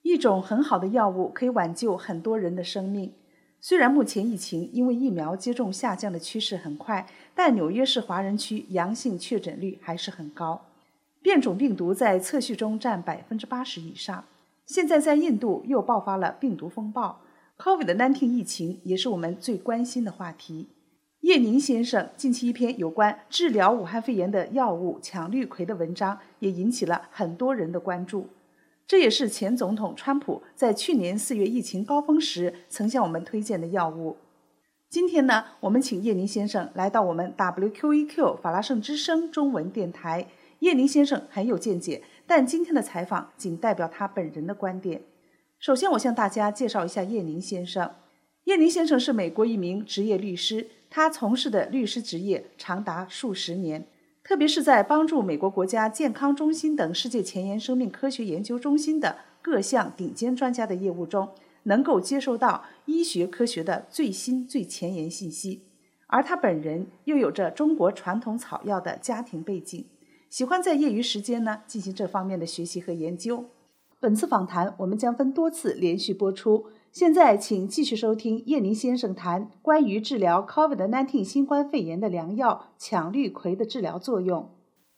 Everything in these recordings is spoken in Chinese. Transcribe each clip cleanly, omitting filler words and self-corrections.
一种很好的药物可以挽救很多人的生命。虽然目前疫情因为疫苗接种下降的趋势很快，但纽约市华人区阳性确诊率还是很高，变种病毒在测序中占80%以上。现在在印度又爆发了病毒风暴 ，COVID-19 疫情也是我们最关心的话题。叶宁先生近期一篇有关治疗武汉肺炎的药物羟氯喹的文章也引起了很多人的关注。这也是前总统川普在去年4月疫情高峰时曾向我们推荐的药物。今天呢，我们请叶宁先生来到我们 WQEQ 法拉盛之声中文电台。叶宁先生很有见解，但今天的采访仅代表他本人的观点。首先，我向大家介绍一下叶宁先生。叶宁先生是美国一名职业律师，他从事的律师职业长达数十年。特别是在帮助美国国家健康中心等世界前沿生命科学研究中心的各项顶尖专家的业务中，能够接收到医学科学的最新最前沿信息。而他本人又有着中国传统草药的家庭背景，喜欢在业余时间呢进行这方面的学习和研究。本次访谈我们将分多次连续播出。现在请继续收听叶宁先生谈关于治疗 COVID-19 新冠肺炎的良药羟氯喹的治疗作用。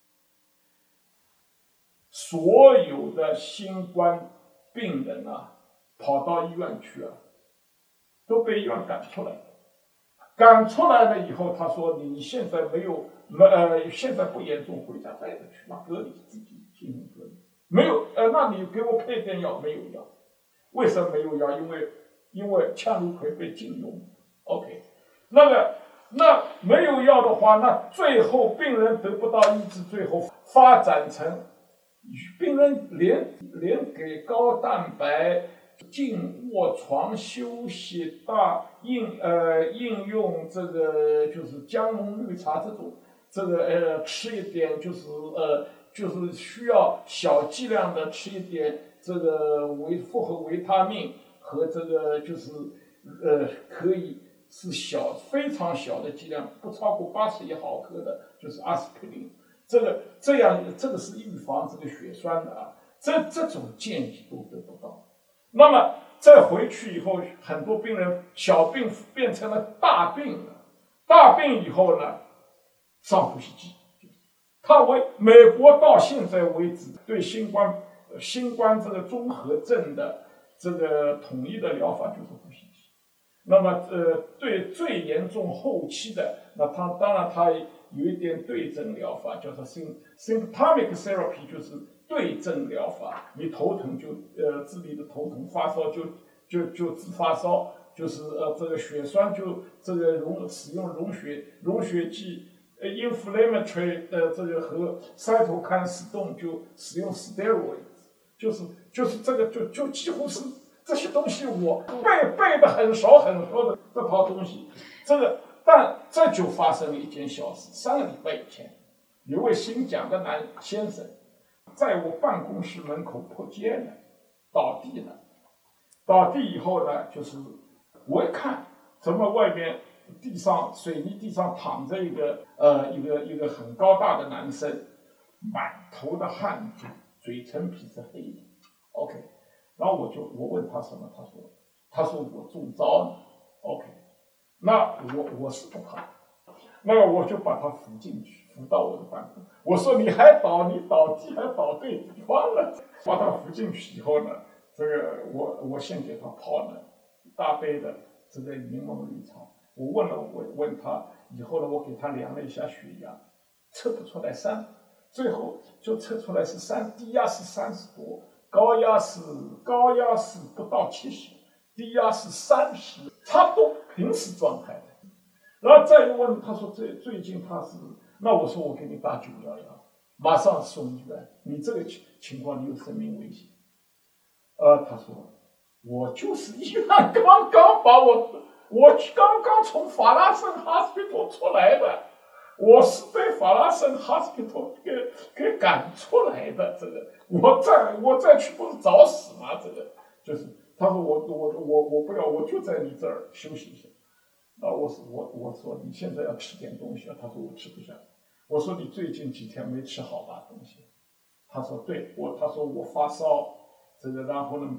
所有的新冠病人啊，跑到医院去啊，都被医院赶出来了。赶出来了以后，他说：“你现在现在不严重，回家待着去吧，隔离自己进行隔离。没有，那你给我配点药，没有药。为什么没有药？因为羟氯喹被禁用。OK， 那没有药的话，那最后病人得不到医治，最后发展成病人连给高蛋白、静卧床休息、应用这个就是姜龙绿茶吃一点就是需要小剂量的吃一点这个复合维他命和这个就是可以是非常小的剂量，不超过81毫克的，就是阿司匹林。这个是预防这个血栓的啊，这种建议都得不到。那么再回去以后，很多病人小病变成了大病了，大病以后呢，上呼吸机。美国到现在为止对新冠这个综合症的这个统一的疗法就是呼吸机。那么对最严重后期的，那当然它有一点对症疗法，叫做 symptomatic therapy， 就是对症疗法。你头疼就治你的头疼，发烧就治发烧，就是这个血栓就这个使用溶血剂。inflammatory 的这个和塞头酐使动就使用 steroids， 就是这个就几乎是这些东西我背的很熟的这套东西，但这就发生了一件小事。3个礼拜以前，有位姓蒋的男先生在我办公室门口扑街了，倒地了。倒地以后呢，就是我一看，怎么外面水泥地上躺着一个很高大的男生，满头的汗珠，嘴唇皮是黑的。OK， 然后我问他什么，他说我中招了。OK， 那我是不怕，那个我就把他扶进去，扶到我的办公。我说你倒地还倒对地方了。把他扶进去以后呢，这个我先给他泡了一大杯的这个柠檬绿茶。我问他以后呢，我给他量了一下血压，测不出来3，最后就测出来是3，低压是30多，高压是不到70，低压是30，差不多平时状态的。然后再问他说最近他是，那我说我给你打911，马上送医院，你这个情况你有生命危险。他说我就是医院刚刚把我刚刚从法拉盛 Hospital 出来的，我是被法拉盛 Hospital 给赶出来的。这个我再去不是找死吗？这个就是他说我不要，我就在你这儿休息一下。我说你现在要吃点东西啊。他说我吃不下。我说你最近几天没吃好吧东西？他说对，他说我发烧，这个然后呢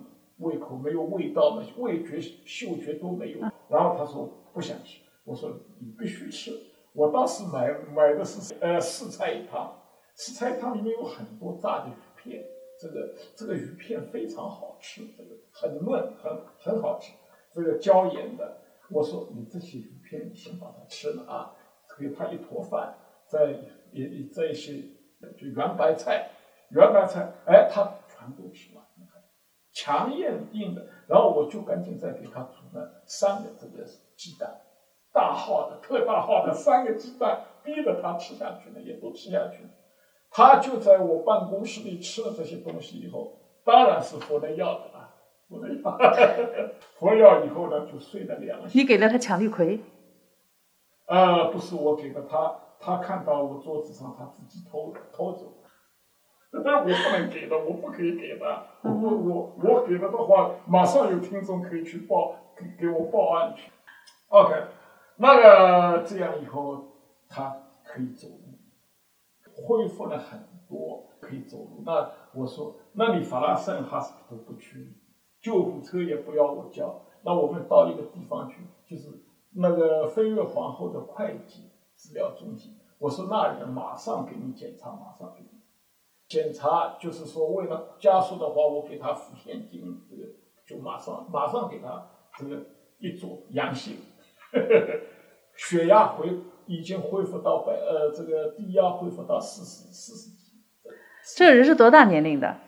胃口，没有味道嘛，味觉、嗅觉都没有。然后他说不想吃，我说你必须吃。我当时买的是四菜一汤，四菜一汤里面有很多炸的鱼片，这个鱼片非常好吃，这个很嫩，很好吃，这个椒盐的。我说你这些鱼片你先把它吃了啊，给他一坨饭，再一些就圆白菜，哎，他全部吃完，强硬的。然后我就赶紧再给他煮了3个这个鸡蛋，特大号的3个鸡蛋，逼着他吃下去了，也都吃下去了。他就在我办公室里吃了这些东西以后，当然是服了药的了，服了药以后呢，就睡了2个小时。 你给了他羟氯喹？ 不是我给的他，他看到我桌子上，他自己偷走。但我不能给的，我不可以给的。我给了的话，马上有听众可以去给我报案去。OK， 那个这样以后他可以走路，恢复了很多，可以走路。那我说，那你法拉盛哈斯都不去，救护车也不要我叫，那我们到一个地方去，就是那个飞跃皇后的会计治疗中心。我说那人马上给你检查，马上给你检查，就是说为了家属的话，我给他付现金，这个就马上给他这个一做阳性，血压已经恢复到这个低压恢复到40几。 这个人是多大年龄的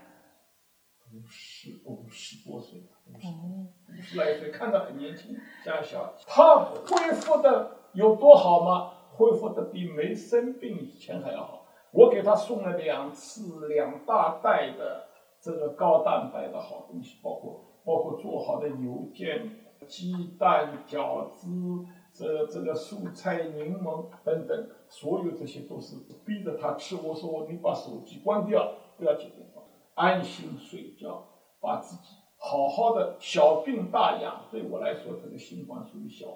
？50多岁，50来岁，看着很年轻，像小。他恢复的有多好吗？恢复的比没生病以前还要好。我给他送了2次2大袋的这个高蛋白的好东西，包括做好的油煎、鸡蛋、饺子、这个蔬菜、柠檬等等，所有这些都是逼着他吃。我说你把手机关掉，不要接电话，安心睡觉，把自己好好的小病大养。对我来说，这个新冠属于小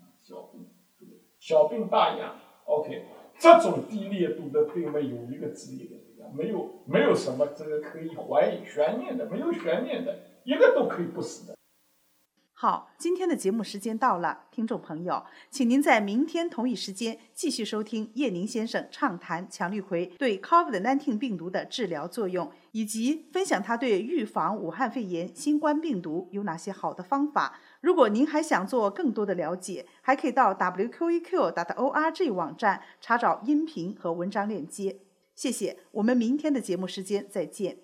病大养。OK。这种低烈度的对我们有一个治愈的力量，没有什么这个可以怀疑悬念的，没有悬念的，一个都可以不死的。 好，今天的节目时间到了，听众朋友，请您在明天同一时间继续收听叶宁先生畅谈羟氯喹对 COVID-19 病毒的治疗作用，以及分享他对预防武汉肺炎新冠病毒有哪些好的方法。如果您还想做更多的了解，还可以到 wqeq.org 网站查找音频和文章链接。谢谢，我们明天的节目时间再见。